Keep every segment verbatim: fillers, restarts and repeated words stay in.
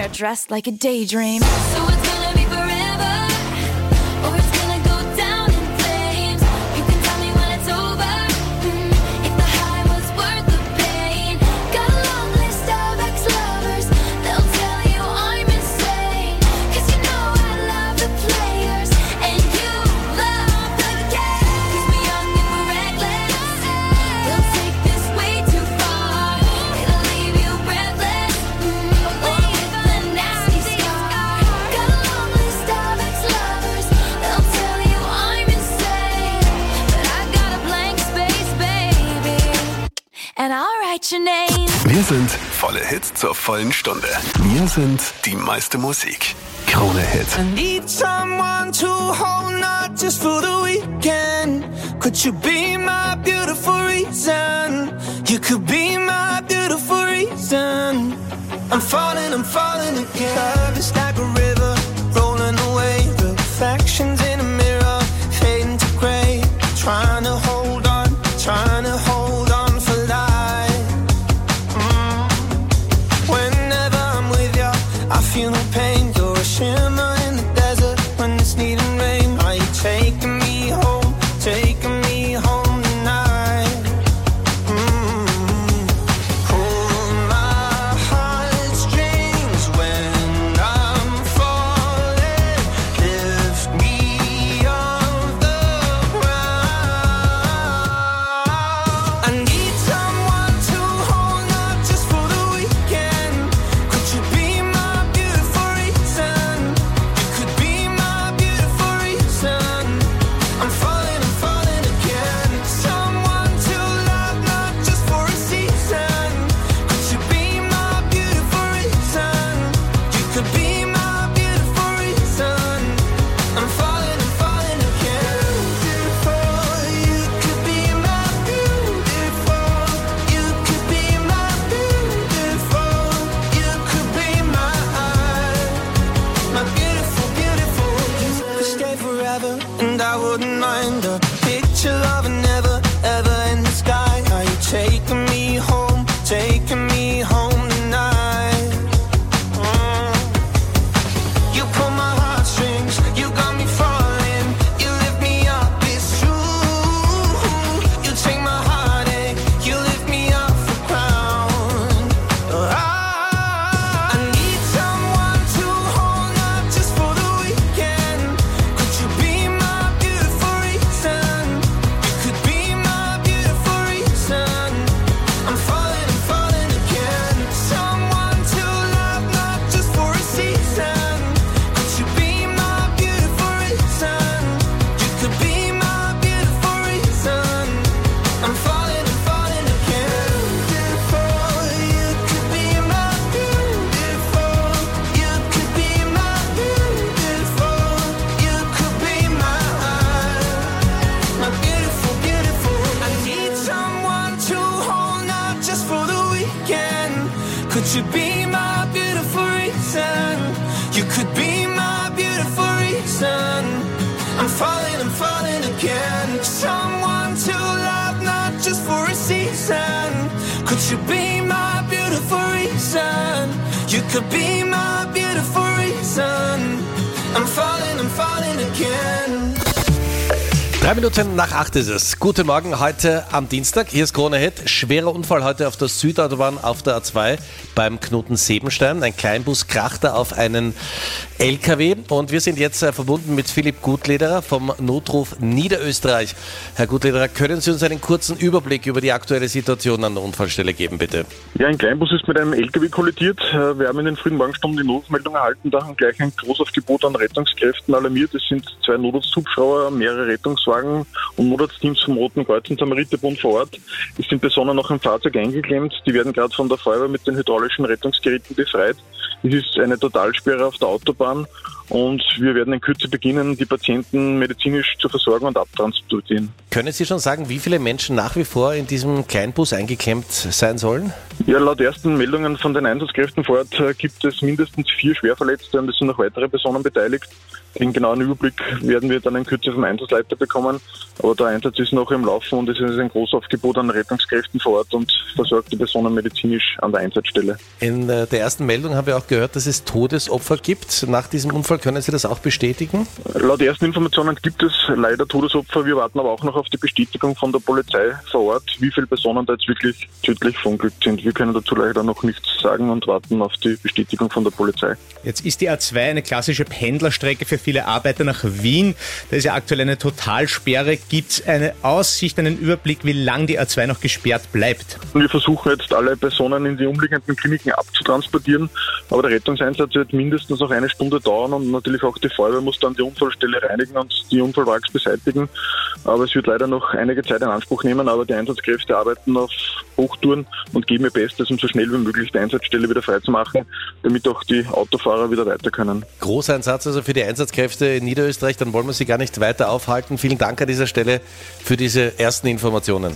get dressed like a daydream. So it's gonna be forever, or it's gonna go down in flames. You can tell me when it's over, mm, if the high was worth the pain. Got a long list of ex-lovers, they'll tell you I'm insane. Cause you know I love the players, and you love the game. Cause we're young and we're reckless, they'll take this way too far. It'll leave you breathless, mm, away with the nasty scar. Got a long list of ex-lovers, they'll tell you I'm insane. But I got a blank space, baby, and I'll write your name. Wir sind volle Hits zur vollen Stunde. Wir sind die meiste Musik. Krone Hit. I need someone to hold, not just for the weekend. Could you be my beautiful reason? You could be my beautiful reason. I'm falling, I'm falling again. Love is like a river, rolling away. Reflections in a mirror, fading to grey. Trying to hold on, trying to hold on for life. Mm. Whenever I'm with you, I feel no pain. You're a shimmer in the desert when it's needing rain. Are you taking me home, taking me home tonight? Mm. Pull my heartstrings when I'm falling. Lift me off the ground. I need someone to hold, not just for the weekend. Could you be my beautiful reason? You could be my beautiful reason. I'm falling, I'm falling again. Someone to love, not just for a season. Could you be my beautiful reason? You could be my beautiful reason. I'm falling, I'm falling again. Beautiful, you could be my beautiful. You could be my beautiful. You could be my my beautiful, beautiful. You could stay forever, and I wouldn't mind a picture of a never, ever in the sky. Are you taking me home, taking me home tonight? Mm. You pull my heartstrings, you got me falling. You lift me up, it's true. You take my heartache, you lift me off the ground. I, I need someone to hold, not just for the weekend. Could you be my beautiful reason? You could be my beautiful reason. I'm falling, I'm falling again. Someone to love, not just for a season. Could you be my beautiful reason? You could be my beautiful reason. I'm falling, I'm falling again. Beautiful, you could be my beautiful. You could be my beautiful. You could be my my beautiful, beautiful. I need someone to hold, not just for the weekend. Could you be my beautiful reason? You could be my beautiful reason. I'm falling, I'm falling again. Someone to love, not just for a season. Could you be my beautiful reason? You could be my beautiful reason. I'm falling, I'm falling again. Drei Minuten nach acht ist es. Guten Morgen, heute am Dienstag. Hier ist Krone Hit. Schwerer Unfall heute auf der Südautobahn auf der A zwei beim Knoten Sebenstein. Ein Kleinbus krachte auf einen L K W und wir sind jetzt äh, verbunden mit Philipp Gutlederer vom Notruf Niederösterreich. Herr Gutlederer, können Sie uns einen kurzen Überblick über die aktuelle Situation an der Unfallstelle geben, bitte? Ja, ein Kleinbus ist mit einem L K W kollidiert. Wir haben in den frühen Morgenstunden die Notrufmeldung erhalten. Da haben gleich ein Großaufgebot an Rettungskräften alarmiert. Es sind zwei Notarzthubschrauber, mehrere Rettungswagen und Notarztteams vom Roten Kreuz und Samariterbund vor Ort. Es sind Personen noch im Fahrzeug eingeklemmt. Die werden gerade von der Feuerwehr mit den hydraulischen Rettungsgeräten befreit. Es ist eine Totalsperre auf der Autobahn und wir werden in Kürze beginnen, die Patienten medizinisch zu versorgen und abtransportieren. Können Sie schon sagen, wie viele Menschen nach wie vor in diesem Kleinbus eingeklemmt sein sollen? Ja, laut ersten Meldungen von den Einsatzkräften vor Ort gibt es mindestens vier Schwerverletzte und es sind noch weitere Personen beteiligt. Den genauen Überblick werden wir dann in Kürze vom Einsatzleiter bekommen. kommen. Aber der Einsatz ist noch im Laufen und es ist ein Großaufgebot an Rettungskräften vor Ort und versorgt die Personen medizinisch an der Einsatzstelle. In der ersten Meldung haben wir auch gehört, dass es Todesopfer gibt. Nach diesem Unfall können Sie das auch bestätigen? Laut ersten Informationen gibt es leider Todesopfer. Wir warten aber auch noch auf die Bestätigung von der Polizei vor Ort, wie viele Personen da jetzt wirklich tödlich verunglückt sind. Wir können dazu leider noch nichts sagen und warten auf die Bestätigung von der Polizei. Jetzt ist die A zwei eine klassische Pendlerstrecke für viele Arbeiter nach Wien. Da ist ja aktuell eine Totalsperre. Gibt es eine Aussicht, einen Überblick, wie lange die A zwei noch gesperrt bleibt? Wir versuchen jetzt alle Personen in die umliegenden Kliniken abzutransportieren, aber der Rettungseinsatz wird mindestens noch eine Stunde dauern und natürlich auch die Feuerwehr muss dann die Unfallstelle reinigen und die Unfallwracks beseitigen. Aber es wird leider noch einige Zeit in Anspruch nehmen, aber die Einsatzkräfte arbeiten auf Hochtouren und geben ihr Bestes, um so schnell wie möglich die Einsatzstelle wieder freizumachen, damit auch die Autofahrer wieder weiter können. Großeinsatz also für die Einsatzkräfte in Niederösterreich, dann wollen wir Sie gar nicht weiter aufhalten. Vielen Dank an dieser Stelle für diese ersten Informationen.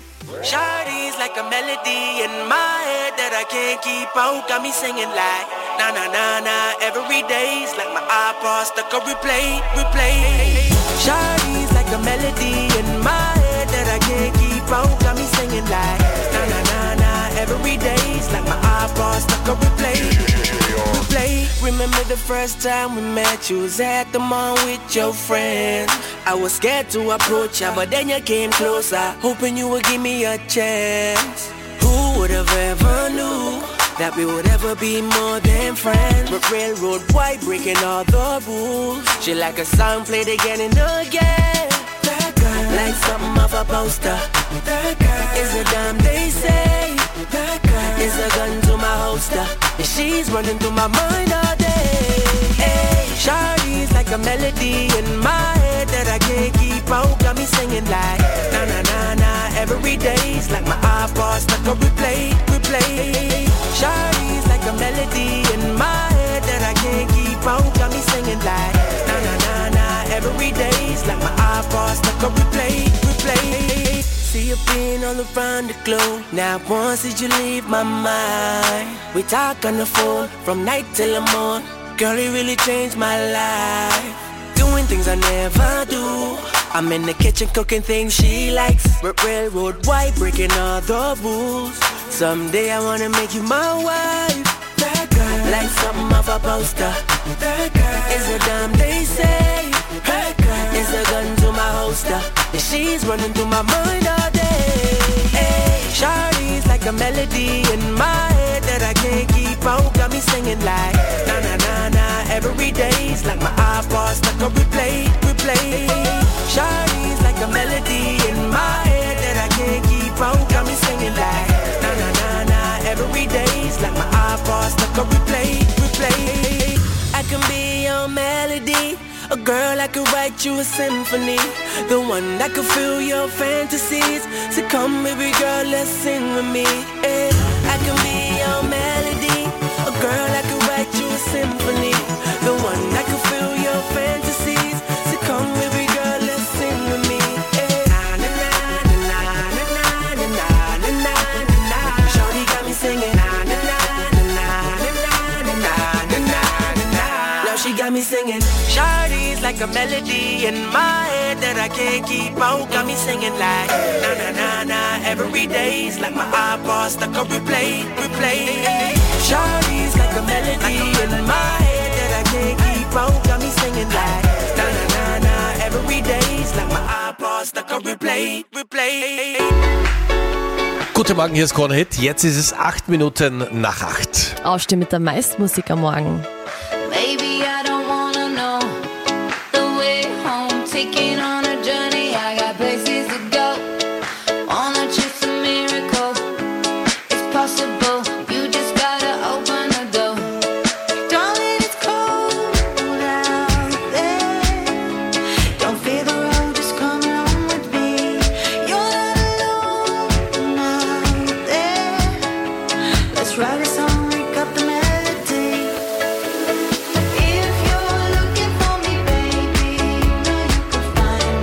Shawty's like a melody in my head that I can't keep out. Got me singing like na na na na every day's like my iPod stuck on replay, replay. Shawty's like a melody in my head that I can't keep out. Got me singing like na na na na every day's like my iPod stuck on replay, replay. Remember the first time we met? You was at the mall with your friends. I was scared to approach ya, but then you came closer, hoping you would give me a chance. Who would have ever knew that we would ever be more than friends? But railroad white breaking all the rules. She like a song played again and again. That girl, like something off a poster. That girl is a dime they say. That girl is a gun to my holster. And she's running through my mind all day. Hey, Shawty's like a melody in my head that I can't keep out. Got me singing like na na na na every day's like my iPod stuck on replay, replay. Shawty's like a melody in my head that I can't keep out. Got me singing like na na na na every day's like my iPod stuck on replay, replay. See you being all around the globe. Now once did you leave my mind? We talk on the phone from night till the morning. Girl, it really changed my life. Doing things I never do. I'm in the kitchen cooking things she likes. R- railroad white breaking all the rules. Someday I wanna make you my wife. That girl, like something off a poster. That girl is a dime they say. That girl is a gun to my holster. And she's running through my mind all day. Hey, Shawty's like a melody in my head that I can't keep out. Got me singing like na na na na every day's like my iPod stuck on replay, replay. Shawty's like a melody in my head that I can't keep out. Got me singing like na na na na every day's like my iPod stuck on replay, replay. I can be your melody, a girl that could write you a symphony, the one that could fill your fantasies. So come baby girl, let's sing with me. Yeah. I can be your melody, a girl that could write you a symphony, the one that could fill your fantasies. So come baby girl, let's sing with me. Yeah. Na na na na na na na na na na. Shawty got me singing na na na na na na na na na na. Now she got me singing. Shawty's like a melody in my head that I can't keep out. Got me singing like na na na na every day's like my iPod stuck on replay, replay. Shawty's like a melody in my head that I can't keep out. Got me singing like na na na na every day's like my iPod stuck on replay, replay. Guten Morgen, hier ist Krone Hit. Jetzt ist es acht Minuten nach acht. Aufstehen mit der Meistmusik am Morgen. Baby, I don't wanna know the way home. Taking on a journey, I got places to go. Wanna chase a miracle, it's possible. You just gotta open the door. Darling, it's cold out there. Don't fear the road, just come along with me. You're not alone out there. Let's write a song, wake up the melody. If you're looking for me, baby, know you can find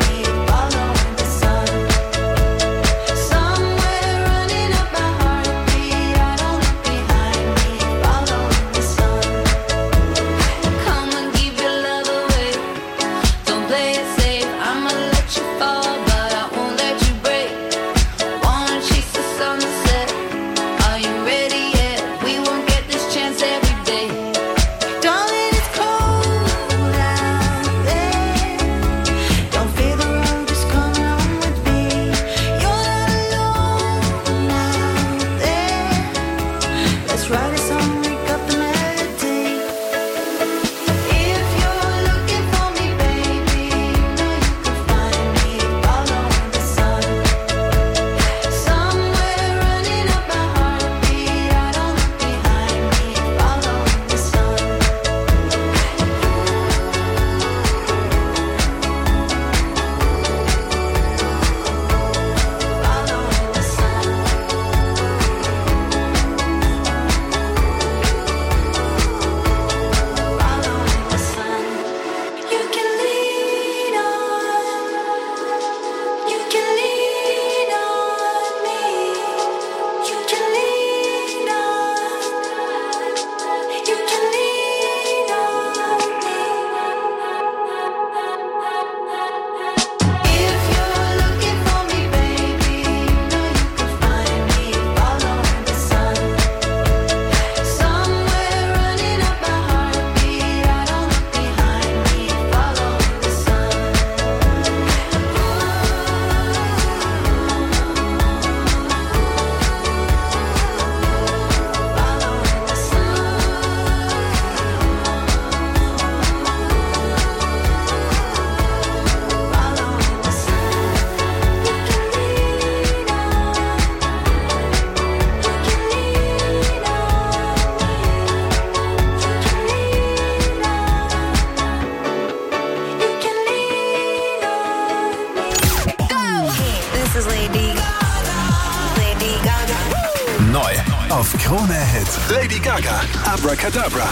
auf Krone Hit. Lady Gaga, Abracadabra.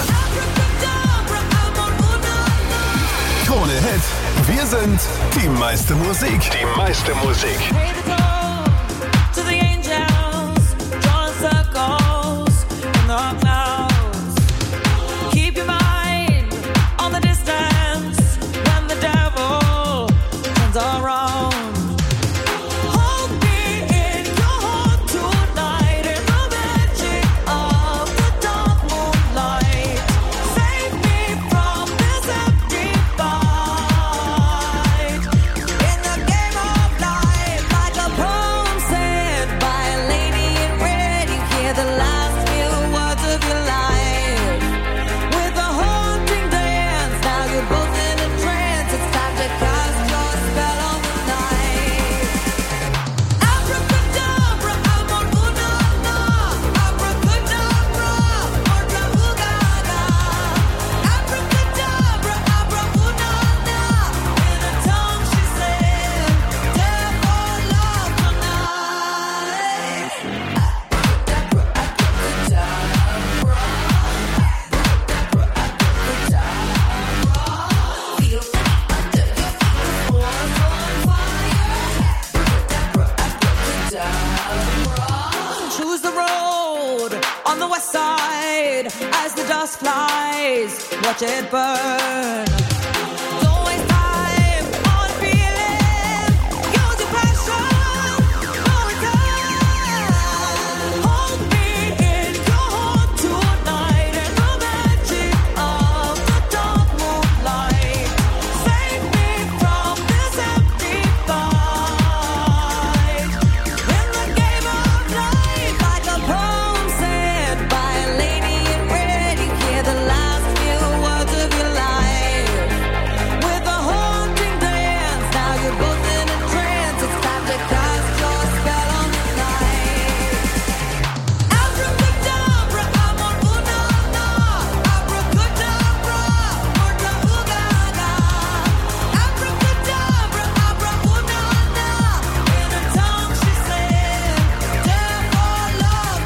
Krone Hit. Wir sind die meiste Musik. Die meiste Musik. To the angels, drawing circles in the clouds. Keep your mind on the distance when the devil turns around. Hold me in your heart tonight in the magic of the dark moonlight. Save me from this empty fight. In the game of life, like a poem said by a lady in red, you hear the last few words of your life. With a haunting dance, now you're both in a trance. It's time to cast your spell on the night. Abracadabra, amor una na. Abracadabra, orca ugaga. Abracadabra, abra una na. In a tongue she said, "Death or love tonight." Choose the road on the west side as the dust flies. Watch it burn. Don't waste time on feeling. Use your passion. No return. Hold me in your heart tonight in the magic of the dark moonlight. Save me from this empty fight. In the game of life, like a poem said by a lady in red, you hear the last few words of your life. With a haunting dance, now you're both in a trance. It's time to cast your spell on the night. Abracadabra, amor una na. Abracadabra, orca ugaga. Abracadabra, abra una na. In a tongue she said, "Death or love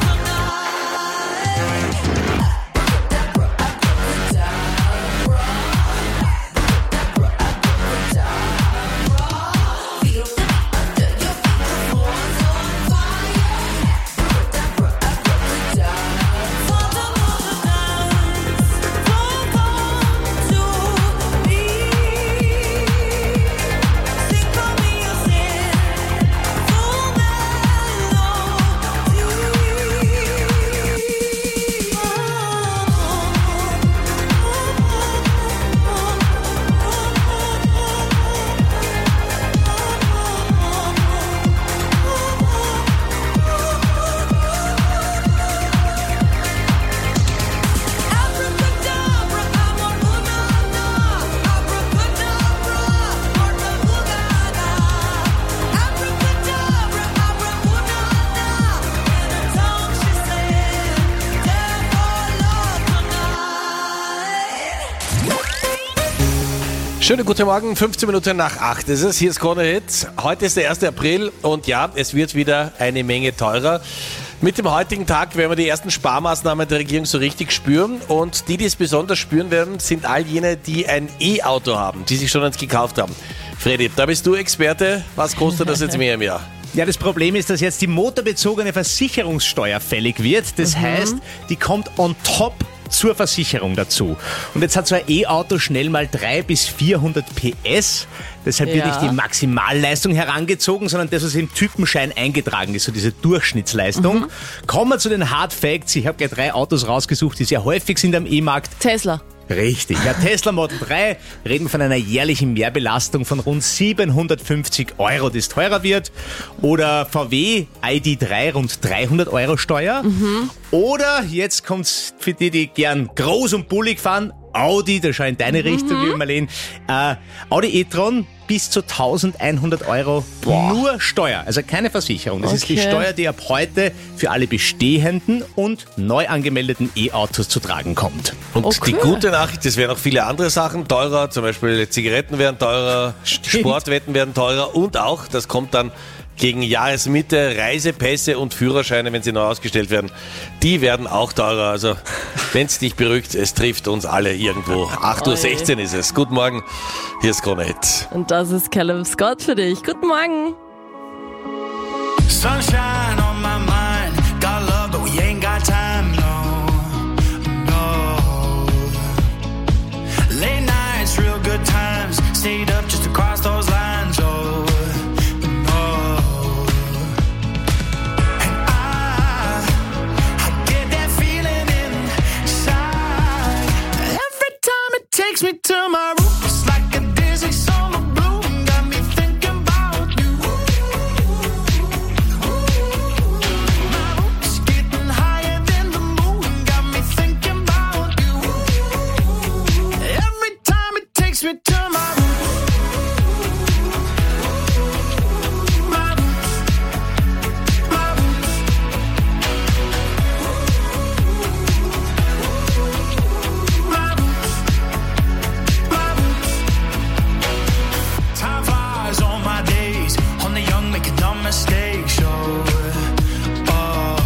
Abracadabra, amor una na. Abracadabra, orca ugaga. Abracadabra, abra una na. In a tongue she said, "Death or love tonight." Schönen guten Morgen, fünfzehn Minuten nach acht ist es. Hier ist Krone Hit. Heute ist der erste April und ja, es wird wieder eine Menge teurer. Mit dem heutigen Tag werden wir die ersten Sparmaßnahmen der Regierung so richtig spüren. Und die, die es besonders spüren werden, sind all jene, die ein E-Auto haben, die sich schon eins gekauft haben. Freddy, da bist du Experte. Was kostet das jetzt mehr im Jahr? Ja, das Problem ist, dass jetzt die motorbezogene Versicherungssteuer fällig wird. Das heißt, die kommt on top zur Versicherung dazu. Und jetzt hat so ein E-Auto schnell mal dreihundert bis vierhundert P S. Deshalb wird Ja. nicht die Maximalleistung herangezogen, sondern das, was im Typenschein eingetragen ist, so diese Durchschnittsleistung. Kommen wir zu den Hard Facts. Ich habe gleich drei Autos rausgesucht, die sehr häufig sind am E-Markt. Tesla. Richtig. Ja, Tesla Model drei, reden wir von einer jährlichen Mehrbelastung von rund siebenhundertfünfzig Euro, das teurer wird. Oder V W I D drei, rund dreihundert Euro Steuer. Oder, jetzt kommt's für die, die gern groß und bullig fahren, Audi, da schau in deine Richtung, liebe Marlene. Äh, Audi e-tron bis zu eintausendeinhundert Euro nur Steuer, also keine Versicherung. Das ist die Okay. Steuer, die ab heute für alle bestehenden und neu angemeldeten E-Autos zu tragen kommt. Und Okay. die gute Nachricht, es werden auch viele andere Sachen teurer, zum Beispiel Zigaretten werden teurer, Stimmt. Sportwetten werden teurer und auch, das kommt dann gegen Jahresmitte. Reisepässe und Führerscheine, wenn sie neu ausgestellt werden, die werden auch teurer. Also, wenn es dich beruhigt, es trifft uns alle irgendwo. acht Uhr sechzehn ist es. Guten Morgen, hier ist Krone Hit. Und das ist Callum Scott für dich. Guten Morgen. Sunshine on my mind. Got love, but we ain't got time, no, no. Late nights, real good times. Stayed up just to cross those lines, oh, no. And I, I get that feeling inside. Every time it takes me to my room, it's like a dizzy summer bloom. Got me thinking about you. Me to my roots, my roots, my roots, my roots, my roots. Time flies on my days, on the young making dumb mistakes. Oh, oh.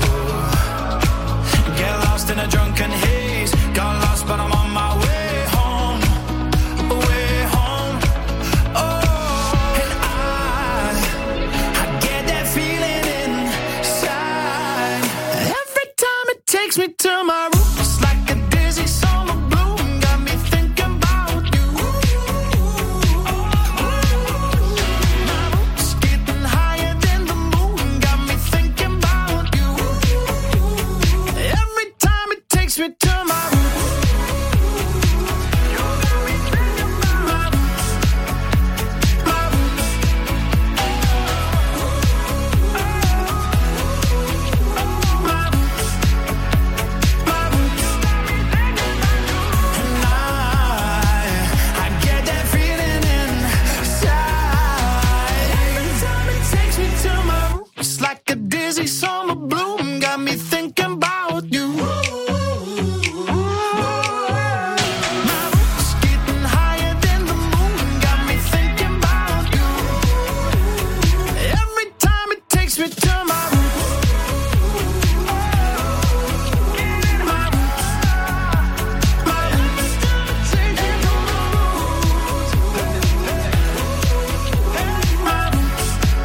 Get lost in a drunken haze, got lost but I'm on my way. Takes me to my roots like a dizzy summer bloom. Got me thinking about you. My roots getting higher than the moon. Got me thinking about you. Every time it takes me to my roots. You got me thinking about my roots, my roots. My roots. Like a dizzy summer bloom, got me thinking about you. My roots getting higher than the moon, got me thinking about you. Every time it takes me to my roots. My roots, my roots, my roots.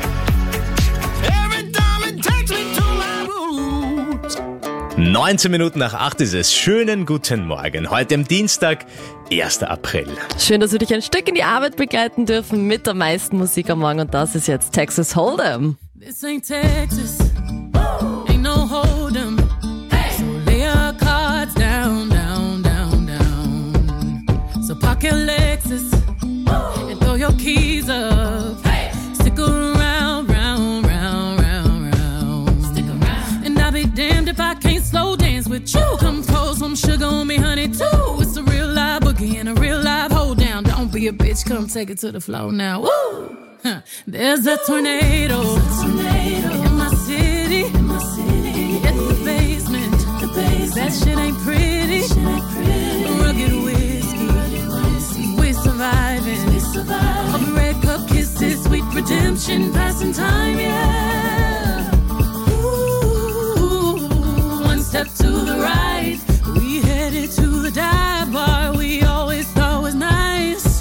Every time it takes me to my roots. neunzehn Minuten nach acht ist es. Schönen guten Morgen. Heute am Dienstag, erster April. Schön, dass wir dich ein Stück in die Arbeit begleiten dürfen mit der meisten Musik am Morgen. Und das ist jetzt Texas Hold'em. This ain't Texas, ain't no hold'em. So lay your cards down, down, down, down. So park your Lexus and throw your keys up. Stick around, round, round, round, round. Stick around. And I'll be damned if I can't slow dance with you. Come pour some sugar on me, honey, too. It's a real live boogie and a real live hold down. Don't be a bitch, come take it to the floor now. Woo! Huh. There's a tornado, There's a tornado in my city. In my city. It's the basement. The basement. That shit ain't pretty. Shit ain't pretty. Rugged whiskey. Rugged whiskey. We surviving. We surviving. All the red cup kisses, sweet redemption, passing time, yeah. Ooh, one step to the right, we headed to the dive bar we always thought was nice.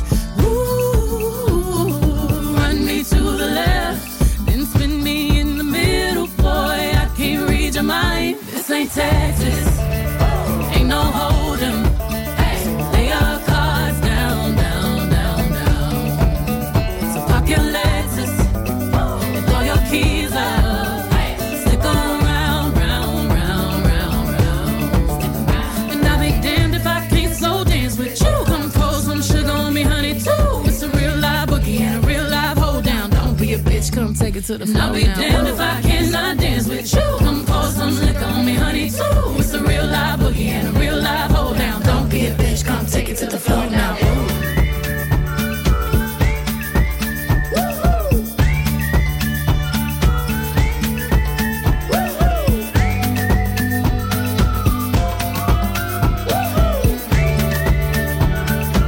To the left, then spin me in the middle, boy, I can't read your mind. This ain't Texas, ain't no hold'em. So lay your cards down, down, down, down. So park your Lexus and throw your keys up. Stick around, round, round, round, round. And I'll be damned if I can't slow dance with you. Come pour some sugar on me, honey, too. It's a real live boogie and a real live hold down. Don't be a bitch, come take it to the floor. I'll be now. Damned if I cannot dance with you. Come pour some liquor on me, honey, too. It's a real live boogie and a real live hold down. Don't be a bitch, come take it to the floor now.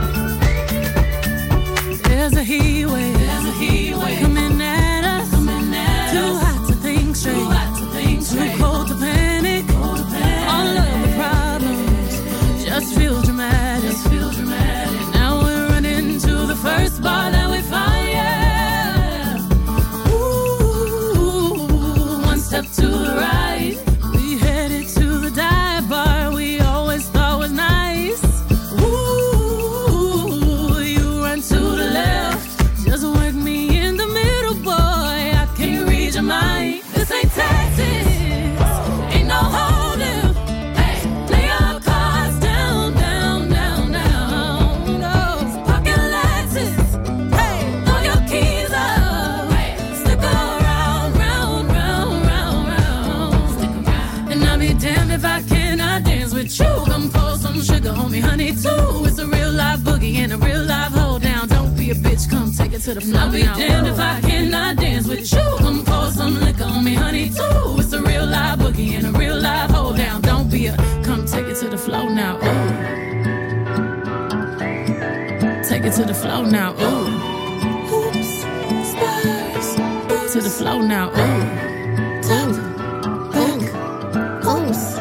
There's a heat wave, There's a heat wave coming at us, coming to the flow. I'll be damned if I cannot dance with you. Come pour some liquor on me, honey, too. It's a real live boogie and a real live hold down. Don't be a, come take it to the flow now, ooh. Take it to the flow now, ooh. Hoops, spurs, boots. To the flow now, ooh. Tap, back, pose.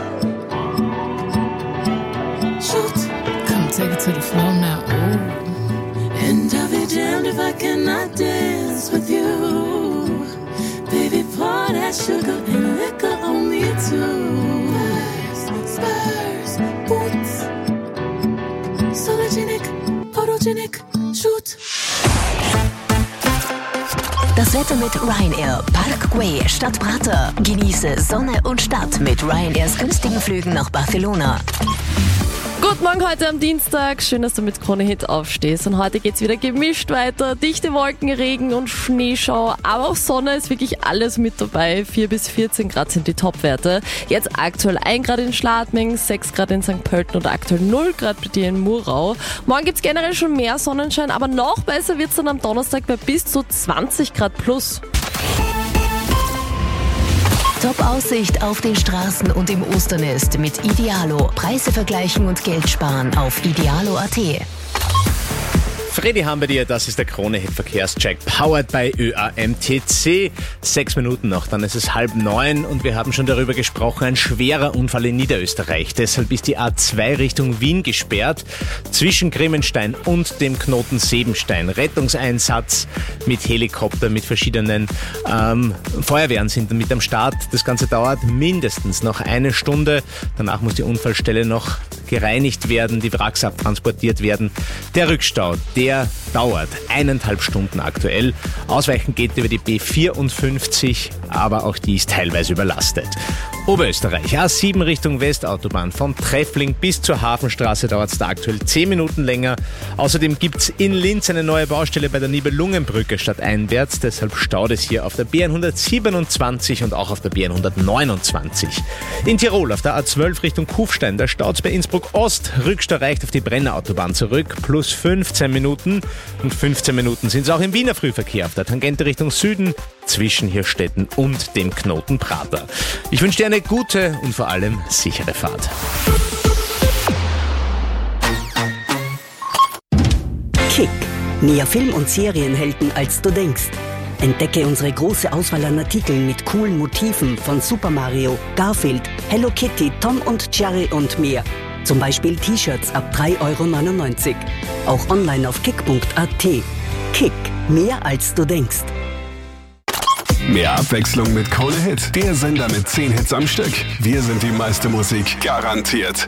Shoot, come take it to the flow now, ooh. And I'll be damned if I cannot dance with you. Baby, pour that sugar and liquor on me too. Spurs, boots, sologenic, photogenic, shoot. Das Wetter mit Ryanair. Parkway statt Prater. Genieße Sonne und Stadt mit Ryanairs günstigen Flügen nach Barcelona. Guten Morgen heute am Dienstag. Schön, dass du mit Krone Hit aufstehst. Und heute geht's wieder gemischt weiter. Dichte Wolken, Regen und Schneeschau. Aber auch Sonne ist wirklich alles mit dabei. vier bis vierzehn Grad sind die Topwerte. Jetzt aktuell ein Grad in Schladming, sechs Grad in Sankt Pölten und aktuell null Grad bei dir in Murau. Morgen gibt's generell schon mehr Sonnenschein, aber noch besser wird's dann am Donnerstag bei bis zu zwanzig Grad plus. Top-Aussicht auf den Straßen und im Osternest mit Idealo. Preise vergleichen und Geld sparen auf idealo punkt at. Freddy haben wir dir, das ist der Krone-Hit-Verkehrscheck, powered by Ö A M T C. Sechs Minuten noch, dann ist es halb neun und wir haben schon darüber gesprochen, ein schwerer Unfall in Niederösterreich. Deshalb ist die A zwei Richtung Wien gesperrt, zwischen Grimmenstein und dem Knoten Sebenstein. Rettungseinsatz mit Helikopter, mit verschiedenen ähm, Feuerwehren sind mit am Start. Das Ganze dauert mindestens noch eine Stunde. Danach muss die Unfallstelle noch gereinigt werden, die Wracks abtransportiert werden. Der Rückstau, der dauert eineinhalb Stunden aktuell. Ausweichen geht über die B vierundfünfzig, aber auch die ist teilweise überlastet. Oberösterreich, A sieben Richtung Westautobahn, vom Treffling bis zur Hafenstraße dauert es da aktuell zehn Minuten länger. Außerdem gibt es in Linz eine neue Baustelle bei der Nibelungenbrücke stadteinwärts, deshalb staut es hier auf der B hundertsiebenundzwanzig und auch auf der B hundertneunundzwanzig. In Tirol auf der A zwölf Richtung Kufstein, da staut es bei Innsbruck Ost, Rückstau reicht auf die Brennerautobahn zurück, plus fünfzehn Minuten. Und fünfzehn Minuten sind es auch im Wiener Frühverkehr auf der Tangente Richtung Süden, zwischen Hirstetten und dem Knoten Prater. Ich wünsche dir eine gute und vor allem sichere Fahrt. Kick. Mehr Film- und Serienhelden, als du denkst. Entdecke unsere große Auswahl an Artikeln mit coolen Motiven von Super Mario, Garfield, Hello Kitty, Tom und Jerry und mehr. Zum Beispiel T-Shirts ab drei Euro neunundneunzig. Auch online auf kick punkt at. Kick. Mehr, als du denkst. Mehr Abwechslung mit Krone Hit. Der Sender mit zehn Hits am Stück. Wir sind die meiste Musik. Garantiert.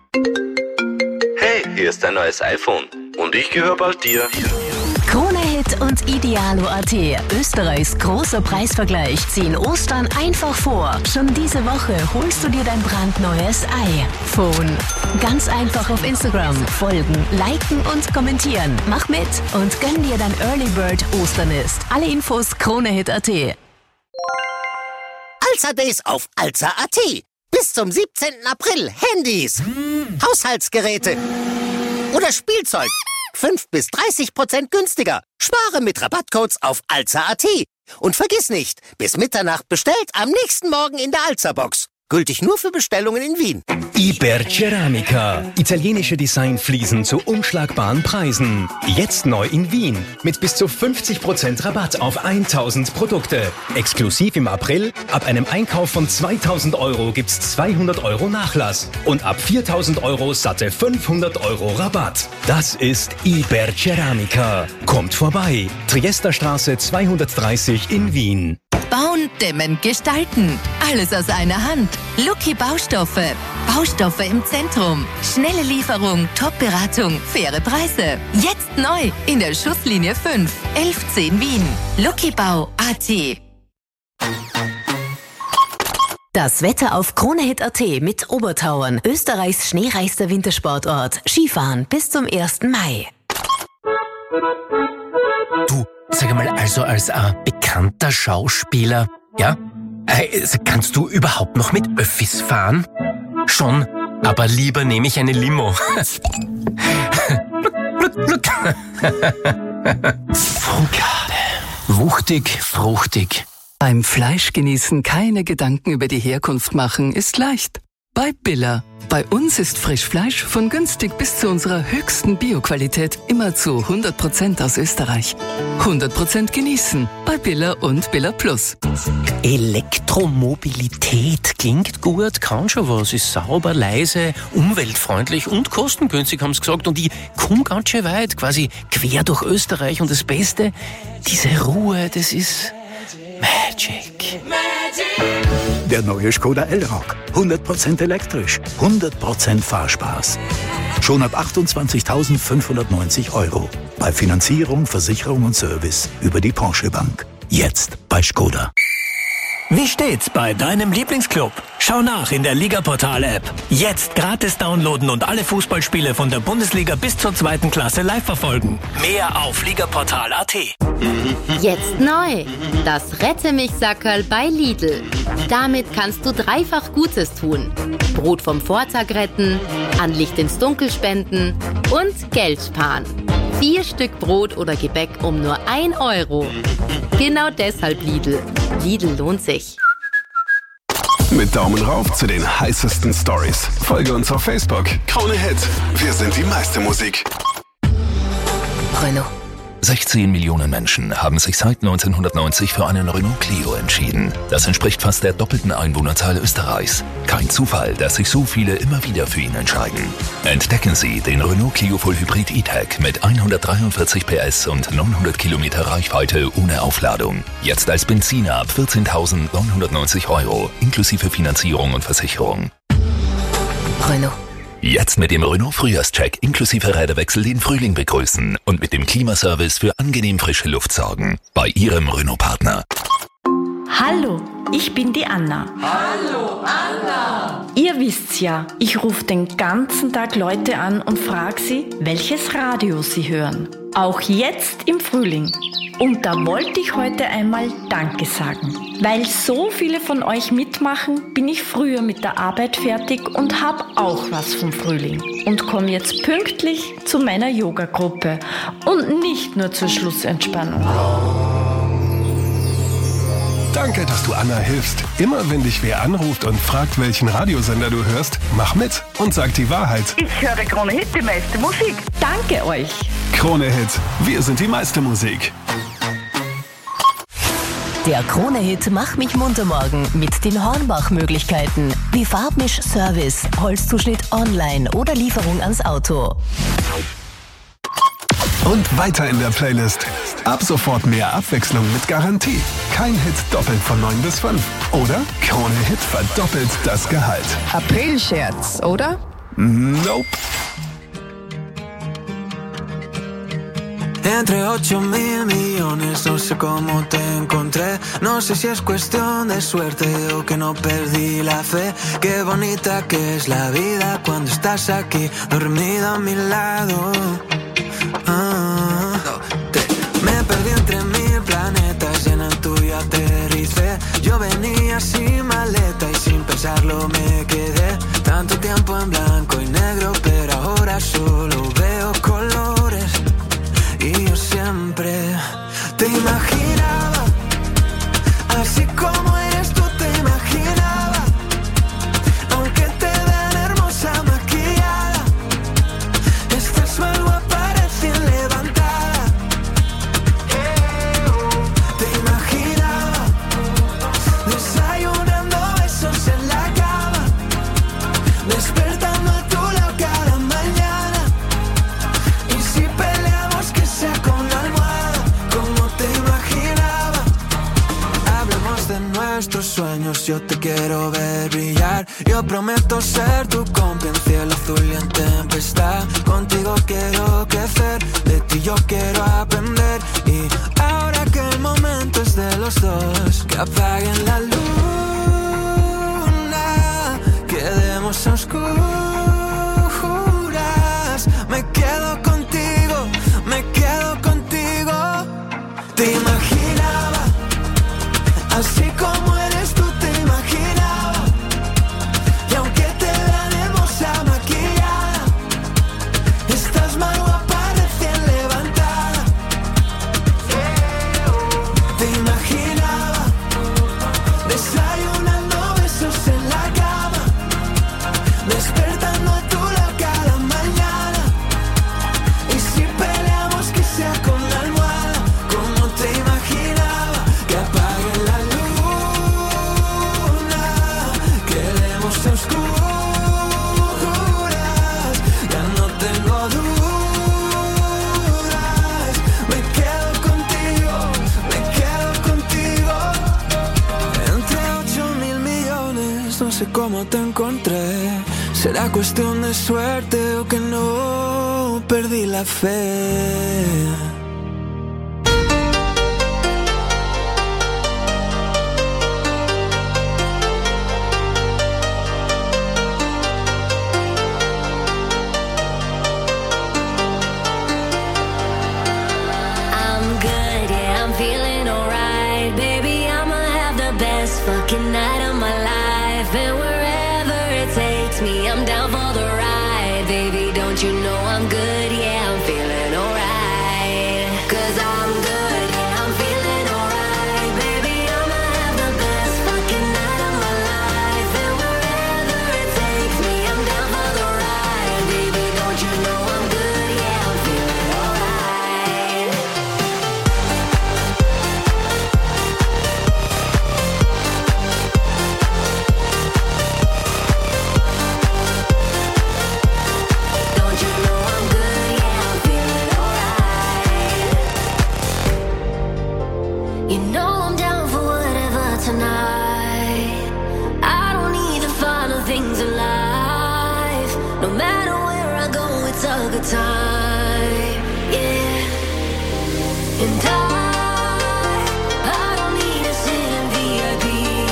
Hey, hier ist dein neues iPhone. Und ich gehöre bald dir. Krone Hit und idealo punkt at. Österreichs großer Preisvergleich ziehen Ostern einfach vor. Schon diese Woche holst du dir dein brandneues iPhone. Ganz einfach auf Instagram folgen, liken und kommentieren. Mach mit und gönn dir dein Early Bird Osternest. Alle Infos Krone Hit punkt at. Alza Days auf Alza punkt at. Bis zum siebzehnten April Handys, Haushaltsgeräte oder Spielzeug. fünf bis dreißig Prozent günstiger. Spare mit Rabattcodes auf Alza punkt at. Und vergiss nicht, bis Mitternacht bestellt, am nächsten Morgen in der Alza-Box. Gültig nur für Bestellungen in Wien. Iberceramica. Italienische Designfliesen zu unschlagbaren Preisen. Jetzt neu in Wien. Mit bis zu fünfzig Prozent Rabatt auf tausend Produkte. Exklusiv im April. Ab einem Einkauf von zweitausend Euro gibt's zweihundert Euro Nachlass. Und ab viertausend Euro satte fünfhundert Euro Rabatt. Das ist Iberceramica. Kommt vorbei. Triesterstraße zweihundertdreißig in Wien. Bauen, dämmen, gestalten. Alles aus einer Hand. Lucky Baustoffe. Baustoffe im Zentrum. Schnelle Lieferung, Top-Beratung, faire Preise. Jetzt neu in der Schusslinie fünf, elf zehn Wien. luckybau punkt at. Das Wetter auf Krone Hit punkt at mit Obertauern. Österreichs schneereichster Wintersportort. Skifahren bis zum ersten Mai. Du, sag mal, also als äh, bekannter Schauspieler, ja, äh, kannst du überhaupt noch mit Öffis fahren? Schon, aber lieber nehme ich eine Limo. Look, look, look. Frukade. Wuchtig, fruchtig. Beim Fleischgenießen keine Gedanken über die Herkunft machen ist leicht. Bei Billa. Bei uns ist Frischfleisch von günstig bis zu unserer höchsten Bioqualität immer zu hundert Prozent aus Österreich. hundert Prozent genießen bei Billa und Billa Plus. Elektromobilität klingt gut, kann schon was, ist sauber, leise, umweltfreundlich und kostengünstig, haben sie gesagt. Und ich komme ganz schön weit, quasi quer durch Österreich. Und das Beste, diese Ruhe, das ist Magic. Der neue Skoda Elroq. hundert Prozent elektrisch, hundert Prozent Fahrspaß. Schon ab achtundzwanzigtausendfünfhundertneunzig Euro. Bei Finanzierung, Versicherung und Service über die Porsche Bank. Jetzt bei Skoda. Wie steht's bei deinem Lieblingsclub? Schau nach in der Ligaportal-App. Jetzt gratis downloaden und alle Fußballspiele von der Bundesliga bis zur zweiten Klasse live verfolgen. Mehr auf ligaportal punkt at. Jetzt neu. Das Rette-mich-Sackerl bei Lidl. Damit kannst du dreifach Gutes tun. Brot vom Vortag retten, an Licht ins Dunkel spenden und Geld sparen. Vier Stück Brot oder Gebäck um nur ein Euro. Genau deshalb Lidl. Lidl lohnt sich. Mit Daumen rauf zu den heißesten Stories. Folge uns auf Facebook. Krone Hit. Wir sind die meiste Musik. Renault. sechzehn Millionen Menschen haben sich seit neunzehnhundertneunzig für einen Renault Clio entschieden. Das entspricht fast der doppelten Einwohnerzahl Österreichs. Kein Zufall, dass sich so viele immer wieder für ihn entscheiden. Entdecken Sie den Renault Clio Full Hybrid E-Tech mit hundertdreiundvierzig P S und neunhundert Kilometer Reichweite ohne Aufladung. Jetzt als Benziner ab vierzehntausendneunhundertneunzig Euro, inklusive Finanzierung und Versicherung. Renault. Jetzt mit dem Renault Frühjahrscheck inklusive Räderwechsel den Frühling begrüßen und mit dem Klimaservice für angenehm frische Luft sorgen. Bei Ihrem Renault-Partner. Hallo, ich bin die Anna. Hallo, Anna! Ihr wisst's ja, ich rufe den ganzen Tag Leute an und frage sie, welches Radio sie hören. Auch jetzt im Frühling. Und da wollte ich heute einmal Danke sagen. Weil so viele von euch mitmachen, bin ich früher mit der Arbeit fertig und habe auch was vom Frühling. Und komme jetzt pünktlich zu meiner Yoga-Gruppe und nicht nur zur Schlussentspannung. Danke, dass du Anna hilfst. Immer wenn dich wer anruft und fragt, welchen Radiosender du hörst, mach mit und sag die Wahrheit. Ich höre Krone Hit, die meiste Musik. Danke euch. Krone Hit, wir sind die meiste Musik. Der Krone-Hit Mach mich munter morgen mit den Hornbach-Möglichkeiten wie Farbmisch-Service, Holzzuschnitt online oder Lieferung ans Auto. Und weiter in der Playlist. Ab sofort mehr Abwechslung mit Garantie. Kein Hit doppelt von neun bis fünf. Oder Krone Hit verdoppelt das Gehalt. Aprilscherz, oder? Nope. Entre ocho mil millones, no sé cómo te encontré. No sé si es cuestión de suerte o que no perdí la fe. Qué bonita que es la vida cuando estás aquí, dormida a mi lado. Ah, te, me perdí entre mil planetas y en el tuyo aterricé. Yo venía sin maleta y sin pensarlo me quedé. Tanto tiempo en blanco y negro, pero ahora solo veo colores. Y yo siempre te imaginaba, así como eres tú te imaginaba. Aunque te vean hermosa maquillada, estás mal guapa recién levantada. Te imaginaba, desayunando besos en la cama, despertando a tu lado cada mañana. Y si peleamos que sea con la almohada, como te imaginaba. Hablemos de nuestros sueños, yo te quiero ver brillar. Yo prometo ser tu compa en cielo azul y en tempestad. Contigo quiero crecer, de ti yo quiero aprender. Y ahora que el momento es de los dos, que apaguen la luna, quedemos a oscuras. Me quedo contigo, me quedo contigo. Te imaginaba, así como eres tú te imaginaba. Y aunque te vean hermosa maquillada, estás más guapa recién levantada. sé cómo te encontré. Será cuestión de suerte o que no perdí la fe. Fucking night of my life, and wherever it takes me, I'm down for the ride. Baby, don't you know I'm good? Yeah, I'm feeling alright. Cause I'm good, yeah, I'm feeling alright. Baby, I'ma have the best fucking night of my life, and wherever it takes me, I'm down for the ride. Baby, don't you know I'm good? Yeah, I'm feeling alright. You know I'm down for whatever tonight. I don't need the finer things in life. No matter where I go, it's a good time. Yeah. And I, I don't need to sit in V I P.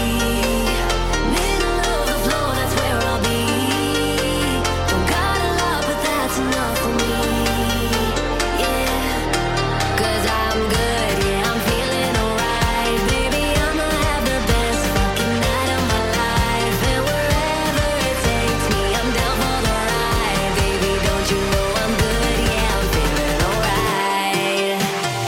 Middle of the floor, that's where I'll be. Don't got a lot, but that's enough for me. Yeah. Cause I'm good, yeah, I'm feeling alright. Baby, I'ma have the best fucking night of my life. And wherever it takes me, I'm down for the ride. Baby, don't you know I'm good? Yeah, I'm feeling alright.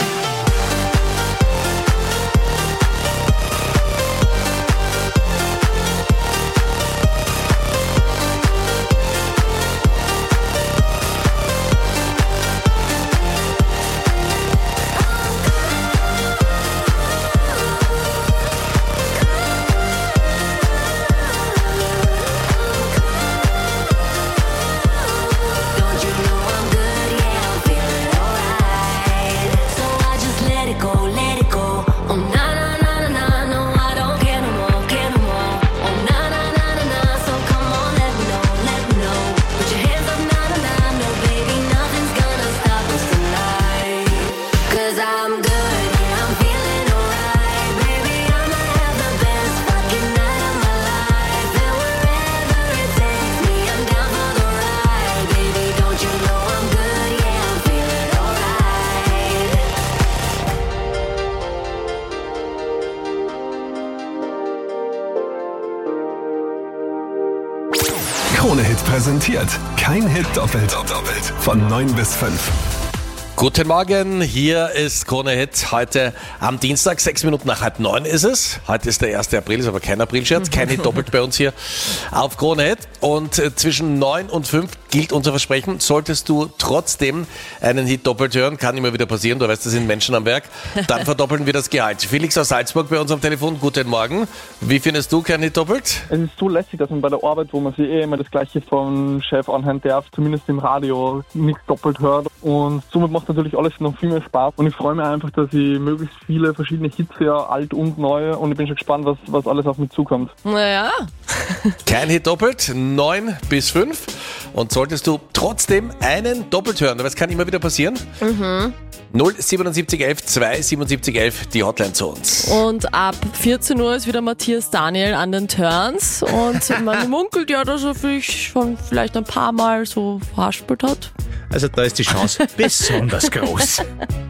Don't you know I'm good? Yeah, I'm feeling alright. So I just let it go, let it go. Oh na na na na na, no I don't care no more, care no more. Oh na na na na na, so come on, let me know, let me know. Put your hands up, na na na, no baby, nothing's gonna stop us tonight. Cause I'm good, yeah, I'm feeling alright. Baby, I'ma have the best fucking night of my life. And wherever it takes me, I'm down for the ride. Baby, don't you know I'm good? Yeah, I'm feeling alright. Krone Hit präsentiert. Kein Hit doppelt. doppelt. Von neun bis fünf. Guten Morgen, hier ist Krone Hit. Heute am Dienstag, sechs Minuten nach halb neun ist es. Heute ist der erste April, ist aber kein Aprilscherz. Kein Hit doppelt bei uns hier auf Krone Hit. Und äh, zwischen neun und fünf gilt unser Versprechen. Solltest du trotzdem einen Hit doppelt hören, kann immer wieder passieren, du weißt, das sind Menschen am Werk, dann verdoppeln wir das Gehalt. Felix aus Salzburg bei uns am Telefon. Guten Morgen. Wie findest du kein Hit doppelt? Es ist so lässig, dass man bei der Arbeit, wo man sich eh immer das Gleiche vom Chef anhören darf, zumindest im Radio nichts doppelt hört. Und somit macht natürlich alles noch viel mehr Spaß. Und ich freue mich einfach, dass ich möglichst viele verschiedene Hits höre, alt und neu. Und ich bin schon gespannt, was, was alles auf mich zukommt. Naja. Kein Hit doppelt, neun bis fünf. Und solltest du trotzdem einen doppelt hören, das kann immer wieder passieren. Mhm. null siebenundsiebzig elf zweihundertsiebenundsiebzig elf, die Hotline zu uns. Und ab vierzehn Uhr ist wieder Matthias Daniel an den Turns. Und man munkelt ja, dass er sich schon vielleicht ein paar Mal so verhaspelt hat. Also da ist die Chance besonders groß.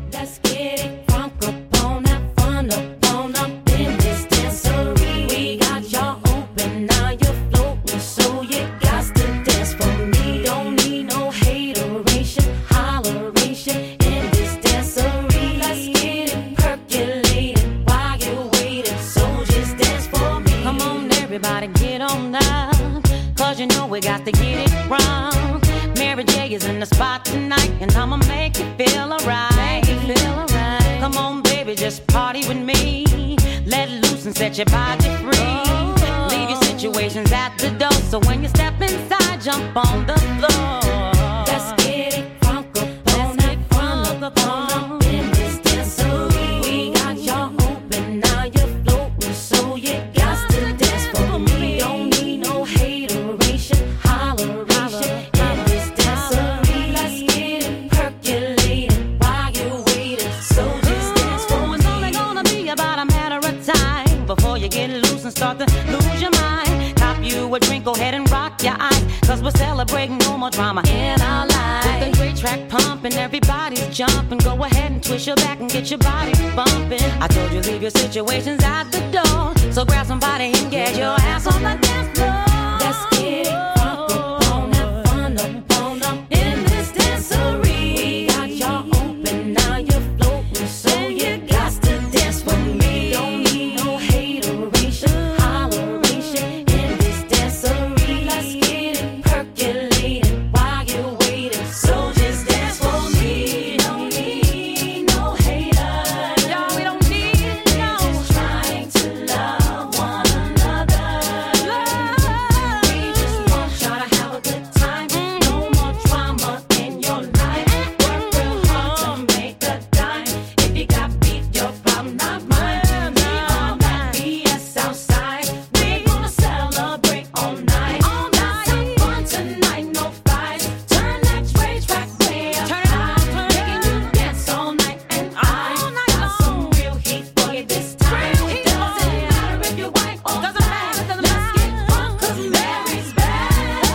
Everybody get on down, cause you know we got to get it wrong. Mary J is in the spot tonight, and I'ma make you feel alright. Feel alright. Come on, baby, just party with me. Let loose and set your body free. Oh. Leave your situations at the door, so when you step inside, jump on the floor. Let's get it crunk up on it, crunk up on in this dancery. We got y'all open, now you're floating, so you got to dance for me. Don't need no start to lose your mind. Cop you a drink, go ahead and rock your eyes, cause we're celebrating no more drama in our lives. With the great track pumping, everybody's jumping. Go ahead and twist your back and get your body bumping. I told you leave your situations at the door, so grab somebody and get your ass on the dance floor. Let's get it crunk up on that fun up on up in this dancery. We got y'all open, now you're floating, so you got to dance with me. Don't need no hateration, holleration in this dancery. Let's get it percolating while you're waiting, so just dance for me. Don't need no haters, y'all, we don't need no. Just trying to love one another. Love. We just want y'all to have a good time. No more drama in your life. Work real hard to make a dime. If you got beat, your problem not mine. We all that B S outside. We gonna celebrate all night. All night. Some fun tonight, no fights. Turn that rage track way up high. Making you dance all night, and I got some real heat for you this time. Doesn't matter if you're white or black. Let's get drunk 'cause Mary's back.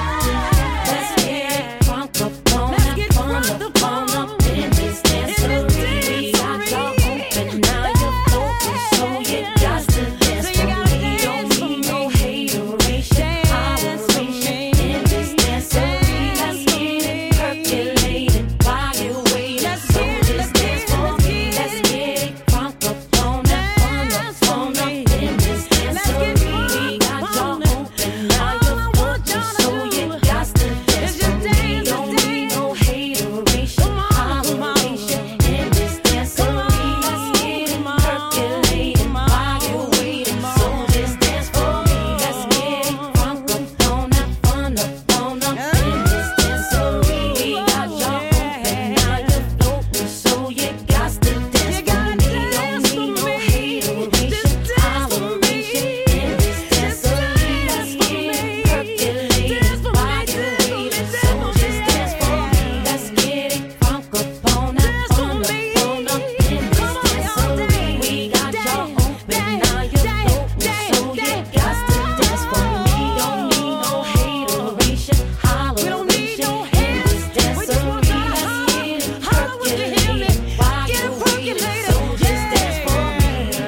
Let's get drunk up on that fun up on up in this dancery. We got y'all open, now you're floating, so you got to dance for me. Don't need no hateration, holleration in this dancery. Let's get it percolating while you're waiting, so just dance for me. Let's get it drunk up on that fun up on up in this dancery. We got y'all open, now you're floating, so you got to dance for me. Don't need no hateration, holleration in this dancery. Let's get it percolating while you're waiting, so just dance for me. Let's get it drunk up on that fun up on up in this dancery. We got y'all open, now you're floating, so you got to dance for me. Don't need no hateration, holleration in this dancery. Let's get it percolating while you're waiting, so just dance for me. Let's get it drunk up on that fun up on up in this dancery. We got y'all open, now you're floating, so you got to dance for me. Don't need no hateration, holleration in this dancery. Let's get it percolating while you're waiting, so just dance for me.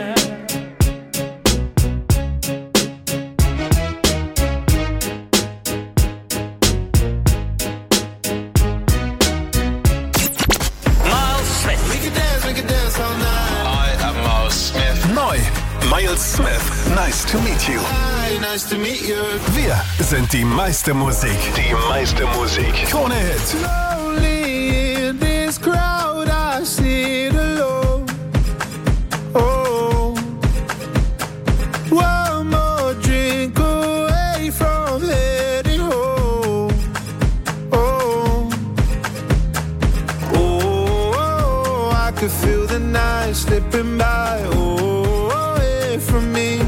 Miles Smith. We can dance, we can dance all night. I am Miles Smith. Neu. Miles Smith. Nice to meet you. Hi, nice to meet you. Wir sind die meiste Musik. Die meiste Musik. Krone Hit. Slowly in this crowd, I sit alone. Oh, one more drink away from heading home. Oh, oh, I could feel the night slipping by. Oh, away from me.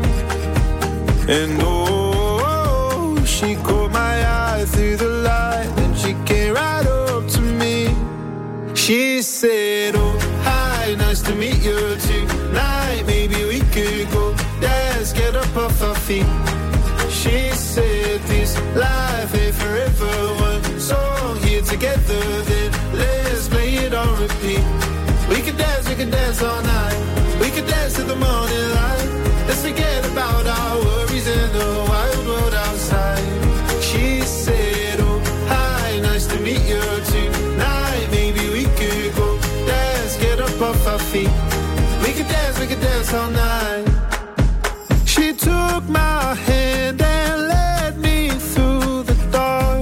And oh, she caught my eye through the light, and she came right up to me. She said, oh, hi, nice to meet you tonight. Maybe we could go dance, get up off our feet. She said, this life ain't forever. One song here together, then let's play it on repeat. We could dance, we could dance all night. We could dance to the morning light. Let's forget about our worries in the wild world outside. She said, oh, hi, nice to meet you tonight. Maybe we could go dance, get up off our feet. We could dance, we could dance all night. She took my hand and led me through the dark.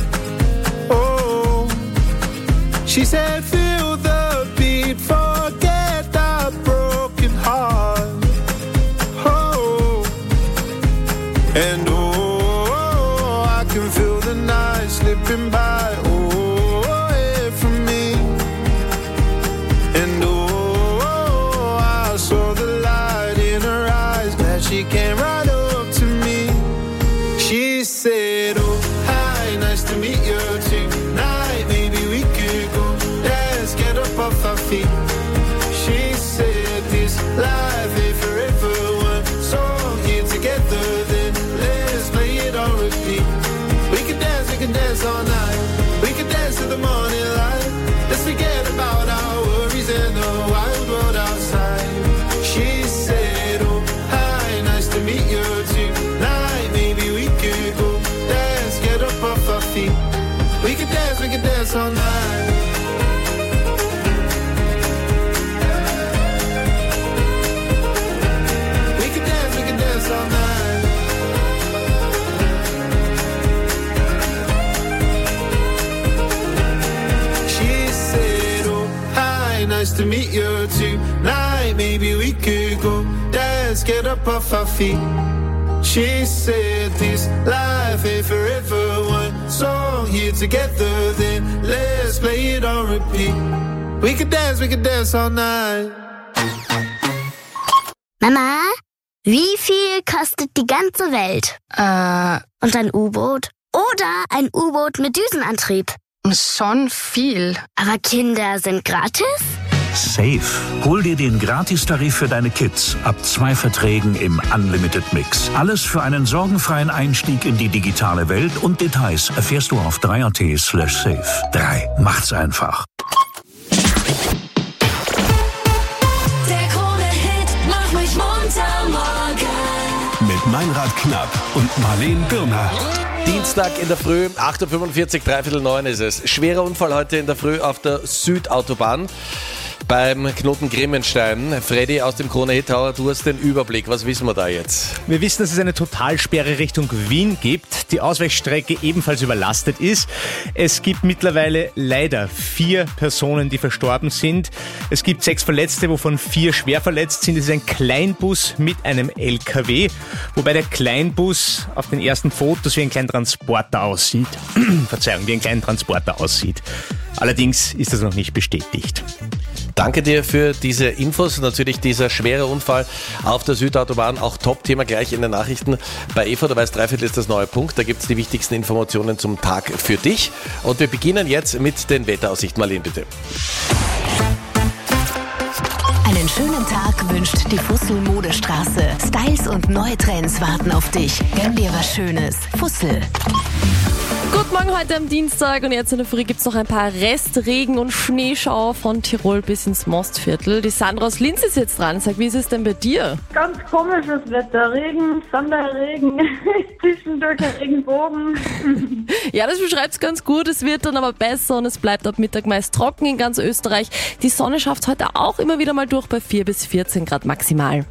Oh, she said, feel the beat, forget the broken heart. Oh, and oh, I can feel the night slipping by. Oh, away from me. And oh, I saw the light in her eyes, glad she came right up to me. She said, oh, hi, nice to meet you tonight. Maybe we could go dance, get up off our feet. She said, this life ain't forever. One song here together. Hi, nice to meet you tonight. Maybe we could go dance, get up off our feet. She said this life ain't forever. One song here together, then let's play it on repeat. We could dance, we could dance all night. Mama, wie viel kostet die ganze Welt? Äh. Und ein U-Boot? Oder ein U-Boot mit Düsenantrieb? Schon viel. Aber Kinder sind gratis? Safe. Hol dir den Gratistarif für deine Kids. Ab zwei Verträgen im Unlimited Mix. Alles für einen sorgenfreien Einstieg in die digitale Welt und Details erfährst du auf drei punkt at slash safe. drei. Macht's einfach. Der Krone-Hit macht mich munter morgen. Mit Meinrad Knapp und Marleen Birner. Dienstag in der Früh, acht Uhr fünfundvierzig, dreiviertel neun ist es. Schwerer Unfall heute in der Früh auf der Südautobahn beim Knoten Grimmenstein. Freddy aus dem Krone-Hit Tower, du hast den Überblick. Was wissen wir da jetzt? Wir wissen, dass es eine Totalsperre Richtung Wien gibt, die Ausweichstrecke ebenfalls überlastet ist. Es gibt mittlerweile leider vier Personen, die verstorben sind. Es gibt sechs Verletzte, wovon vier schwer verletzt sind. Es ist ein Kleinbus mit einem L K W, wobei der Kleinbus auf den ersten Fotos wie ein kleiner Transporter aussieht. Verzeihung, wie ein kleiner Transporter aussieht. Allerdings ist das noch nicht bestätigt. Danke dir für diese Infos. Natürlich dieser schwere Unfall auf der Südautobahn, auch Top-Thema gleich in den Nachrichten bei Eva. Du weißt, Dreiviertel ist das neue Punkt. Da gibt es die wichtigsten Informationen zum Tag für dich. Und wir beginnen jetzt mit den Wetteraussichten. Marleen, bitte. Einen schönen Tag wünscht die Fussel Modestraße. Styles und neue Trends warten auf dich. Gönn dir was Schönes. Fussel. Guten Morgen heute am Dienstag und jetzt in der Früh gibt es noch ein paar Restregen und Schneeschauer von Tirol bis ins Mostviertel. Die Sandra aus Linz ist jetzt dran. Sag, wie ist es denn bei dir? Ganz komisches Wetter. Regen, Sonderregen, zwischendurch ein Regenbogen. Ja, das beschreibt es ganz gut. Es wird dann aber besser und es bleibt ab Mittag meist trocken in ganz Österreich. Die Sonne schafft heute auch immer wieder mal durch bei vier bis vierzehn Grad maximal.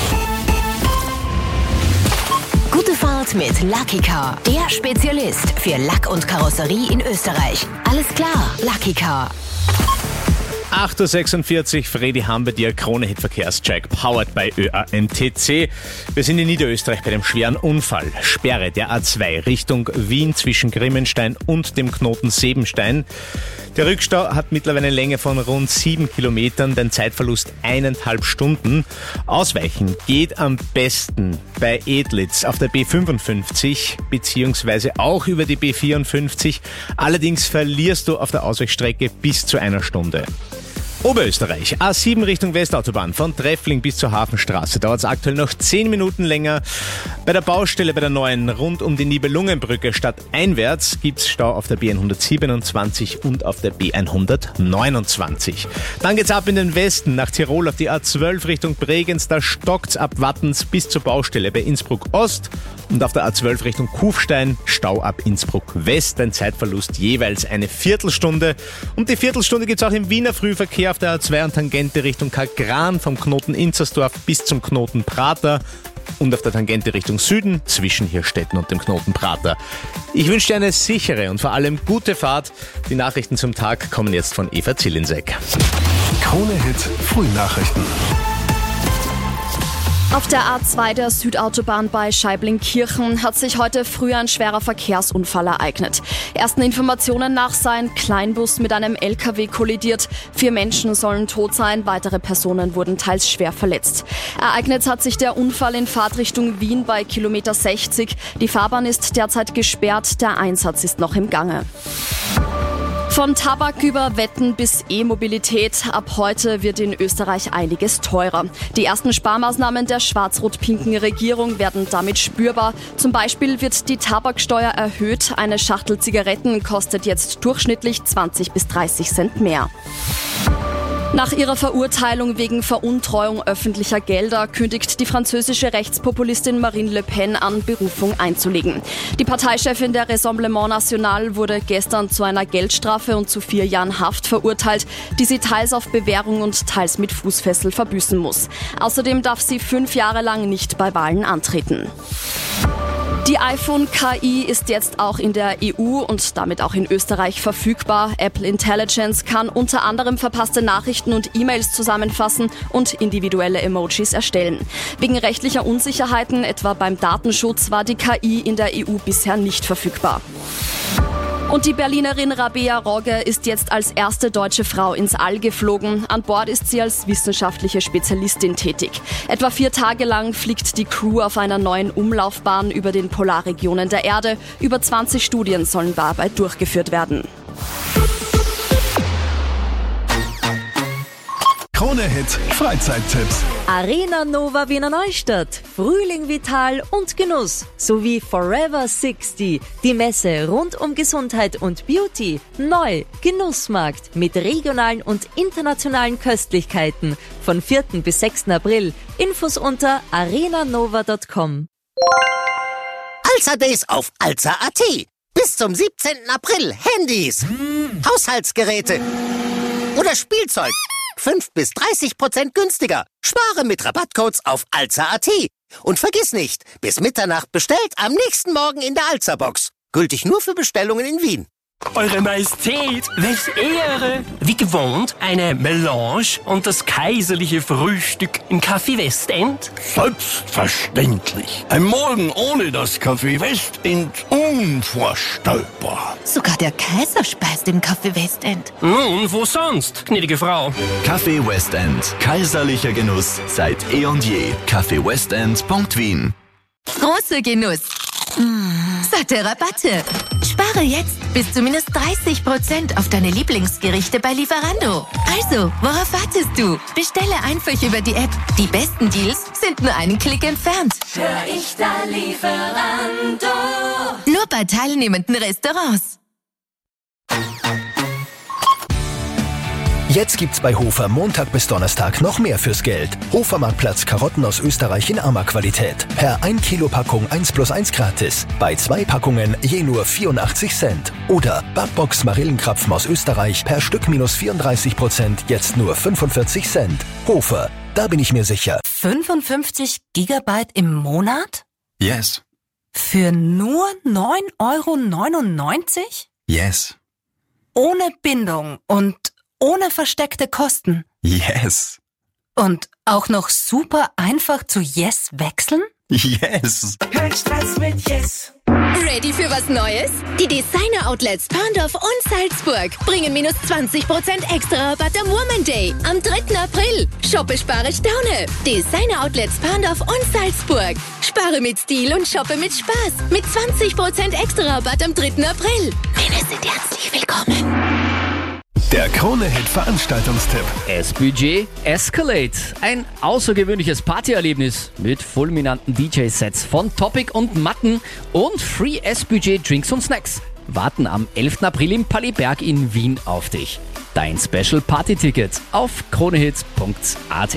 Gute Fahrt mit Lucky Car, der Spezialist für Lack und Karosserie in Österreich. Alles klar, Lucky Car. acht Uhr sechsundvierzig, Freddy haben wir dir Krone-Hit Verkehrscheck, powered by Ö A M T C. Wir sind in Niederösterreich bei dem schweren Unfall. Sperre der A zwei Richtung Wien zwischen Grimmenstein und dem Knoten Sebenstein. Der Rückstau hat mittlerweile eine Länge von rund sieben Kilometern, den Zeitverlust eineinhalb Stunden. Ausweichen geht am besten bei Edlitz auf der B fünfundfünfzig beziehungsweise auch über die B vierundfünfzig. Allerdings verlierst du auf der Ausweichstrecke bis zu einer Stunde. Oberösterreich, A sieben Richtung Westautobahn, von Treffling bis zur Hafenstraße. Dauert es aktuell noch zehn Minuten länger. Bei der Baustelle bei der neuen rund um die Nibelungenbrücke stadteinwärts gibt es Stau auf der B hundertsiebenundzwanzig und auf der B hundertneunundzwanzig. Dann geht's ab in den Westen, nach Tirol auf die A zwölf Richtung Bregenz. Da stockt's ab Wattens bis zur Baustelle bei Innsbruck Ost. Und auf der A zwölf Richtung Kufstein Stau ab Innsbruck West. Ein Zeitverlust jeweils eine Viertelstunde. Und die Viertelstunde gibt's auch im Wiener Frühverkehr auf der A zwei und Tangente Richtung Kalkran vom Knoten Inzersdorf bis zum Knoten Prater und auf der Tangente Richtung Süden zwischen Hirstetten und dem Knoten Prater. Ich wünsche dir eine sichere und vor allem gute Fahrt. Die Nachrichten zum Tag kommen jetzt von Eva Zielinseck. Krone-Hit Frühnachrichten. Auf der A zwei der Südautobahn bei Scheiblingkirchen hat sich heute früh ein schwerer Verkehrsunfall ereignet. Ersten Informationen nach sei ein Kleinbus mit einem L K W kollidiert. Vier Menschen sollen tot sein, weitere Personen wurden teils schwer verletzt. Ereignet hat sich der Unfall in Fahrtrichtung Wien bei Kilometer sechzig. Die Fahrbahn ist derzeit gesperrt, der Einsatz ist noch im Gange. Von Tabak über Wetten bis E-Mobilität. Ab heute wird in Österreich einiges teurer. Die ersten Sparmaßnahmen der schwarz-rot-pinken Regierung werden damit spürbar. Zum Beispiel wird die Tabaksteuer erhöht. Eine Schachtel Zigaretten kostet jetzt durchschnittlich zwanzig bis dreißig Cent mehr. Nach ihrer Verurteilung wegen Veruntreuung öffentlicher Gelder kündigt die französische Rechtspopulistin Marine Le Pen an, Berufung einzulegen. Die Parteichefin der Rassemblement National wurde gestern zu einer Geldstrafe und zu vier Jahren Haft verurteilt, die sie teils auf Bewährung und teils mit Fußfessel verbüßen muss. Außerdem darf sie fünf Jahre lang nicht bei Wahlen antreten. Die iPhone K I ist jetzt auch in der E U und damit auch in Österreich verfügbar. Apple Intelligence kann unter anderem verpasste Nachrichten und E-Mails zusammenfassen und individuelle Emojis erstellen. Wegen rechtlicher Unsicherheiten, etwa beim Datenschutz, war die K I in der E U bisher nicht verfügbar. Und die Berlinerin Rabea Rogge ist jetzt als erste deutsche Frau ins All geflogen. An Bord ist sie als wissenschaftliche Spezialistin tätig. Etwa vier Tage lang fliegt die Crew auf einer neuen Umlaufbahn über den Polarregionen der Erde. Über zwanzig Studien sollen dabei durchgeführt werden. Krone-Hit Freizeittipps. Arena Nova Wiener Neustadt, Frühling Vital und Genuss sowie Forever sechzig, die Messe rund um Gesundheit und Beauty, neu Genussmarkt mit regionalen und internationalen Köstlichkeiten von vierten bis sechsten April. Infos unter arenanova punkt com. Alza Days auf alza punkt at. Bis zum siebzehnten April Handys, Haushaltsgeräte oder Spielzeug. fünf bis dreißig Prozent günstiger. Spare mit Rabattcodes auf alza punkt at. Und vergiss nicht, bis Mitternacht bestellt, am nächsten Morgen in der Alza-Box. Gültig nur für Bestellungen in Wien. Eure Majestät, welch Ehre! Wie gewohnt, eine Melange und das kaiserliche Frühstück im Café Westend? Selbstverständlich. Ein Morgen ohne das Café Westend unvorstellbar. Sogar der Kaiser speist im Café Westend. Nun, wo sonst, gnädige Frau? Café Westend. Kaiserlicher Genuss seit eh und je. café westend punkt wien. Großer Genuss. Mmh, satte Rabatte. Spare jetzt bis zu minus dreißig Prozent auf deine Lieblingsgerichte bei Lieferando. Also, worauf wartest du? Bestelle einfach über die App. Die besten Deals sind nur einen Klick entfernt. Hör ich da Lieferando. Nur bei teilnehmenden Restaurants. Jetzt gibt's bei Hofer Montag bis Donnerstag noch mehr fürs Geld. Hofer-Marktplatz Karotten aus Österreich in Ammer-Qualität. Per ein Kilo Packung eins plus eins gratis. Bei zwei Packungen je nur vierundachtzig Cent. Oder Backbox Marillenkrapfen aus Österreich per Stück minus vierunddreißig Prozent jetzt nur fünfundvierzig Cent. Hofer, da bin ich mir sicher. fünfundfünfzig Gigabyte im Monat? Yes. Für nur neun Euro neunundneunzig? Yes. Ohne Bindung und ohne versteckte Kosten. Yes. Und auch noch super einfach zu Yes wechseln? Yes. Kein Stress mit Yes. Ready für was Neues? Die Designer-Outlets Pandorf und Salzburg bringen minus zwanzig Prozent extra Rabatt am Woman Day am dritten April. Shoppe, spare, staune. Designer-Outlets Pandorf und Salzburg. Spare mit Stil und shoppe mit Spaß. Mit zwanzig Prozent extra Rabatt am dritten April. Männer sind herzlich willkommen. Der Krone-Hit Veranstaltungstipp. S-Budget Escalate. Ein außergewöhnliches Partyerlebnis mit fulminanten D J-Sets von Topic und Matten und Free S-Budget Drinks und Snacks. Warten am elften April im Palliberg in Wien auf dich. Dein Special Party-Ticket auf kronehit punkt at.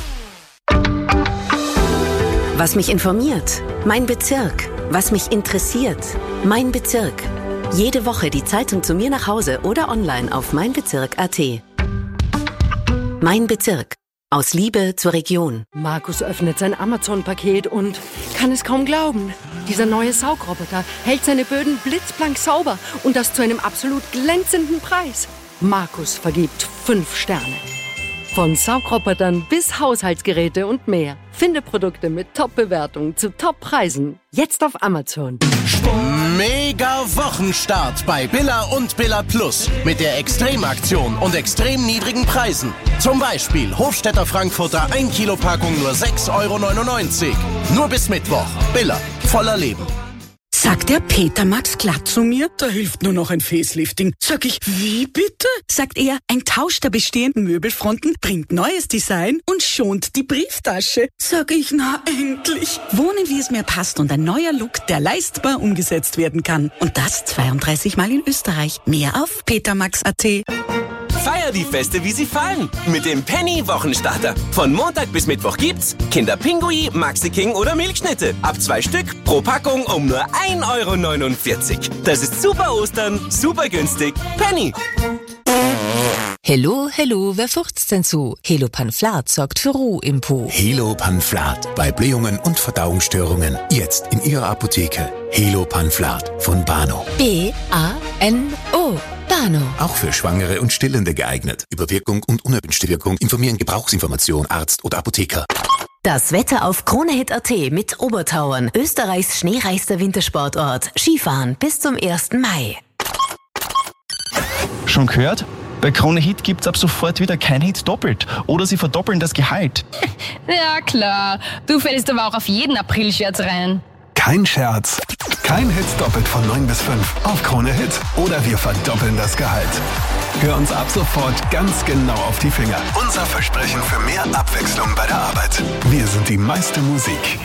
Was mich informiert, mein Bezirk. Was mich interessiert, mein Bezirk. Jede Woche die Zeitung zu mir nach Hause oder online auf meinbezirk punkt at. Mein Bezirk. Aus Liebe zur Region. Markus öffnet sein Amazon-Paket und kann es kaum glauben. Dieser neue Saugroboter hält seine Böden blitzblank sauber und das zu einem absolut glänzenden Preis. Markus vergibt fünf Sterne. Von Saugrobotern bis Haushaltsgeräte und mehr. Finde Produkte mit Top-Bewertungen zu Top-Preisen. Jetzt auf Amazon. Mega Wochenstart bei Billa und Billa Plus. Mit der Extremaktion und extrem niedrigen Preisen. Zum Beispiel Hofstädter Frankfurter ein Kilo Packung nur sechs Euro neunundneunzig. Nur bis Mittwoch. Billa. Voller Leben. Sagt der Peter Max glatt zu mir, da hilft nur noch ein Facelifting. Sag ich, wie bitte? Sagt er, ein Tausch der bestehenden Möbelfronten bringt neues Design und schont die Brieftasche. Sag ich, na endlich. Wohnen, wie es mir passt und ein neuer Look, der leistbar umgesetzt werden kann. Und das zweiunddreißig Mal in Österreich. Mehr auf petermax punkt at. Feier die Feste, wie sie fallen. Mit dem Penny-Wochenstarter. Von Montag bis Mittwoch gibt's Kinderpingui, Maxi King oder Milchschnitte. Ab zwei Stück pro Packung um nur ein Euro neunundvierzig. Das ist super Ostern, super günstig. Penny. Hello, hello, wer furcht's denn so? Helopanflat sorgt für Ruhe im Po. Helopanflat bei Blähungen und Verdauungsstörungen. Jetzt in Ihrer Apotheke. Helopanflat von Bano. B A N O. Bano. Auch für Schwangere und Stillende geeignet. Über Wirkung und unerwünschte Wirkung informieren Gebrauchsinformation Arzt oder Apotheker. Das Wetter auf KroneHit Punkt at mit Obertauern. Österreichs schneereichster Wintersportort. Skifahren bis zum ersten Mai. Schon gehört? Bei KroneHit gibt's ab sofort wieder kein Hit doppelt. Oder sie verdoppeln das Gehalt. Ja klar, du fällst aber auch auf jeden April-Scherz rein. Kein Scherz. Kein Hit doppelt von neun bis fünf auf KroneHit. Oder wir verdoppeln das Gehalt. Hör uns ab sofort ganz genau auf die Finger. Unser Versprechen für mehr Abwechslung bei der Arbeit. Wir sind die meiste Musik.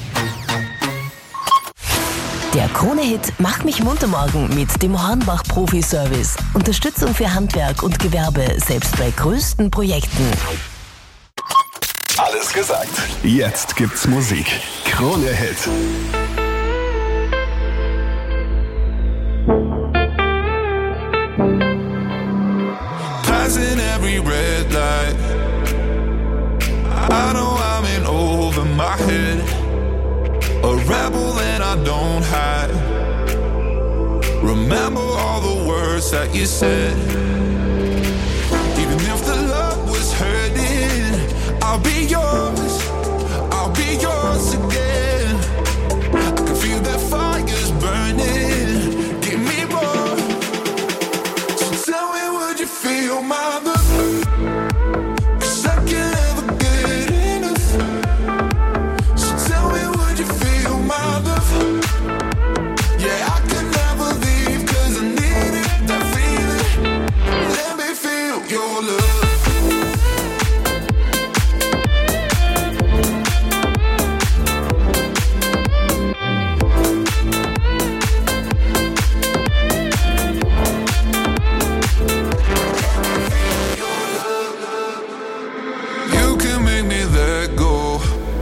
Der KroneHit Mach mich munter morgen mit dem Hornbach Profi-Service. Unterstützung für Handwerk und Gewerbe, selbst bei größten Projekten. Alles gesagt. Jetzt gibt's Musik. KroneHit. Passing every red light. I know I'm in over my head. A rebel and I don't hide. Remember all the words that you said. Even if the love was hurting, I'll be yours. I'll be yours again. I can feel that fire's burning. Give me more. So tell me, would you feel my love? 'Cause I can't ever get enough. So tell me, would you feel my love? Yeah, I can never leave 'cause I need it, that feeling. Let me feel your love. You can make me let go.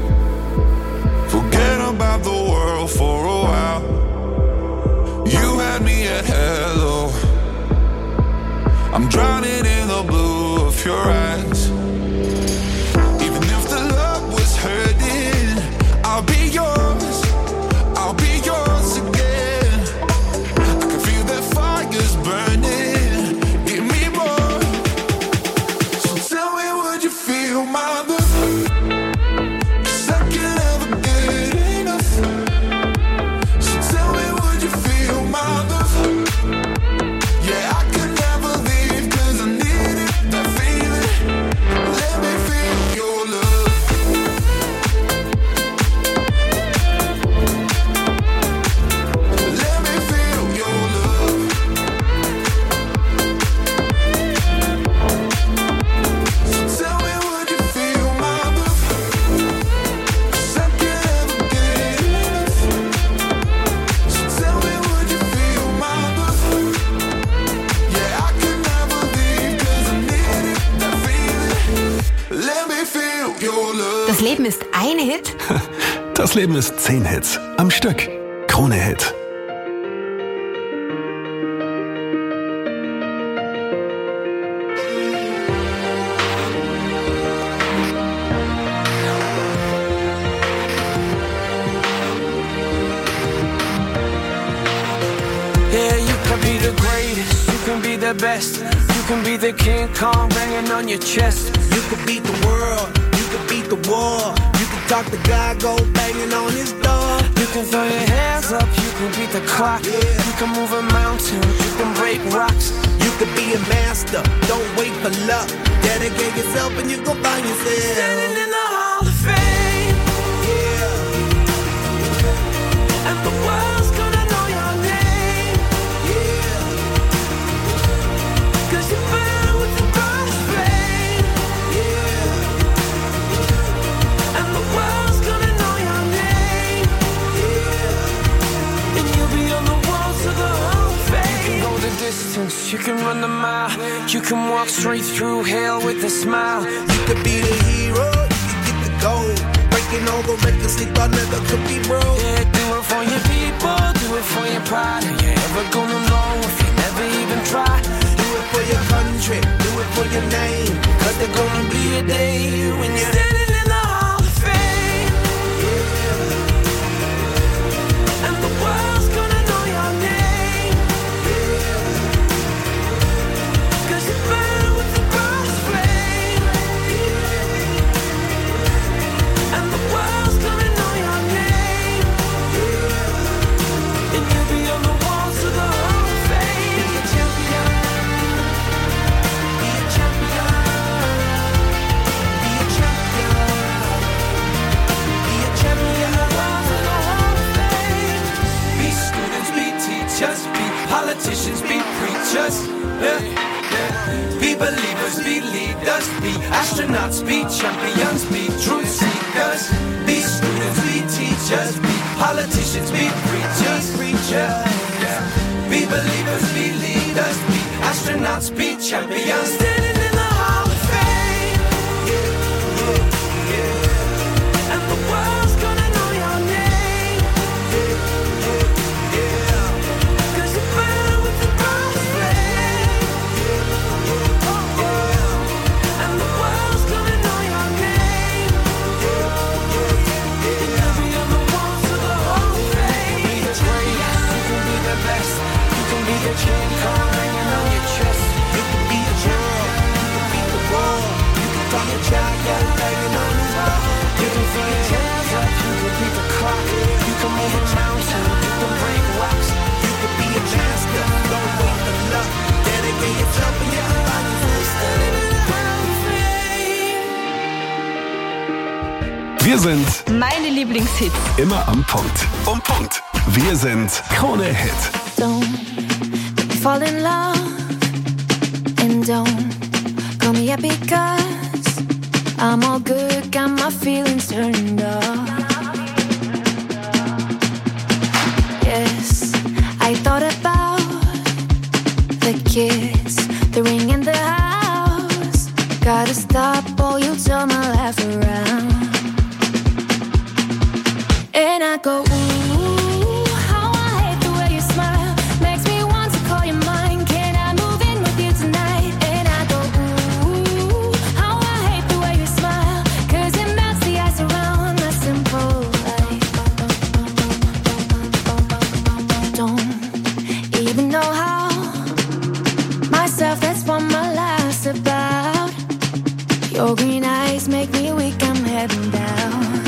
Forget about the world for a while. You had me at hello. I'm drowning in the blue of your eyes. Even if the love was hurting, I'll be yours. I'll be yours again. I can feel that fire's burning. Give me more. So tell me, would you feel my love? 'Cause I can't ever get enough. So tell me, would you feel my love? Yeah, I can never leave 'cause I need it, that feeling. Let me feel your love. Let me feel your love. So tell me, would you feel my love? 'Cause I can't ever get enough. So tell me, would you feel my love? Yeah, I can never leave 'cause I need it, that feeling. Let me feel your love. Das Leben ist ein Hit? Das Leben ist zehn Hits. Am Stück. KroneHit. Yeah, you can be the greatest, you can be the best. You can be the King Kong banging on your chest. You could beat the world, you could beat the war. You could talk to God, go banging on his door. You can throw your hands up, you can beat the clock. You can move a mountain, you can break rocks. You could be a master, don't wait for luck. Dedicate yourself and you go find yourself. Standing in the Hall of Fame. Yeah. And the world's gonna know your name. Yeah. 'Cause you burn with the brightest flame. Yeah. And the world's gonna know your name. Yeah. And you'll be on the walls of the Hall of Fame. You can go the distance, you can run the mile. You can walk straight through hell with a smile. You could be the hero, you could get the gold. Breaking all the records they thought never could be broke. Yeah, do it for your people, do it for your pride. Are you ever gonna know if you never even try? Do it for your country, do it for your name. Cause there's gonna be a day when you're standing in the Hall of Fame. Yeah. And the world's gonna know your name. Yeah. Cause you burn with the burst flame. Yeah. And the world's gonna know your name. Yeah. And you'll be on the walls of the Hall of Fame. Be a champion. Be a champion. Be a champion. Be a champion. The walls of the Hall of Fame. Be students, be teachers, be politicians, be preachers. Yeah, yeah. Be believers, be leaders, be astronauts, be champions, be truth seekers. Be students, be teachers, be politicians, be preachers, preachers. Yeah. Be believers, be leaders, be astronauts, be champions. Standing in the Hall of Fame. Yeah, yeah, yeah. And the world's gonna know your name. Yeah, yeah, yeah. Cause you burn with the burst flame. Yeah, yeah, yeah. And the world's gonna know your name. Yeah, yeah, yeah. And you'll be on the walls of the Hall of Fame. You can be the greatest, you can be the best. You can be the king, come hanging on your chest. You can be a girl, you can beat the wall. You can be a giant banging on the wall. You can throw your hands up, you can beat the clock. You can move a mountain, you can break rocks. You can be a master, don't wait for luck. Dedicate yourself and your body for standing in the Hall of Fame. Wir sind Meine Lieblingshits. immer am Punkt. Um Punkt. Wir sind Krone Hit. Don't make me fall in love, and don't call me up because I'm all good, got my feelings turned off. Yes, I thought about the kiss, the ring in the house. Gotta stop or you'll turn my life around. And I go, ooh, how I hate the way you smile. Makes me want to call you mine. Can I move in with you tonight? And I go, ooh, how I hate the way you smile. Cause it melts the ice around my simple life. Don't even know how. Myself, that's what my life's about. Your green eyes make me weak, I'm heading down.